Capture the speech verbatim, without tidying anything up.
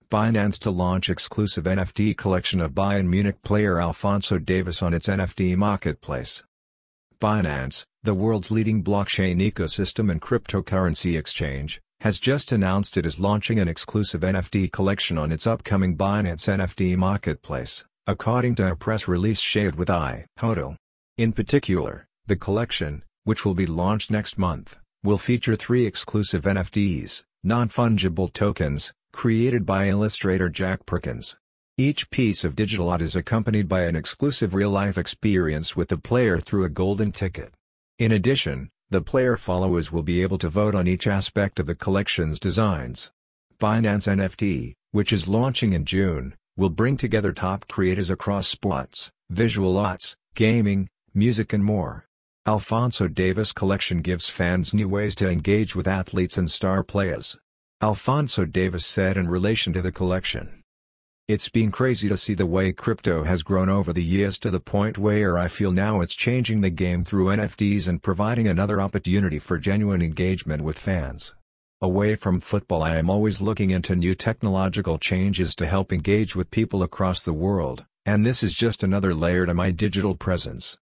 Binance to launch exclusive N F T collection of Bayern Munich player Alphonso Davies on its N F T marketplace. Binance, the world's leading blockchain ecosystem and cryptocurrency exchange, has just announced it is launching an exclusive N F T collection on its upcoming Binance N F T marketplace, according to a press release shared with iHodl. In particular, the collection, which will be launched next month, will feature three exclusive N F Ts, non-fungible tokens, created by illustrator Jack Perkins. Each piece of digital art is accompanied by an exclusive real-life experience with the player through a golden ticket. In addition, the player followers will be able to vote on each aspect of the collection's designs. Binance N F T, which is launching in June, will bring together top creators across sports, visual arts, gaming, music and more. Alphonso Davies collection gives fans new ways to engage with athletes and star players. Alphonso Davies said in relation to the collection, "It's been crazy to see the way crypto has grown over the years to the point where I feel now it's changing the game through N F Ts and providing another opportunity for genuine engagement with fans. Away from football, I am always looking into new technological changes to help engage with people across the world, and this is just another layer to my digital presence."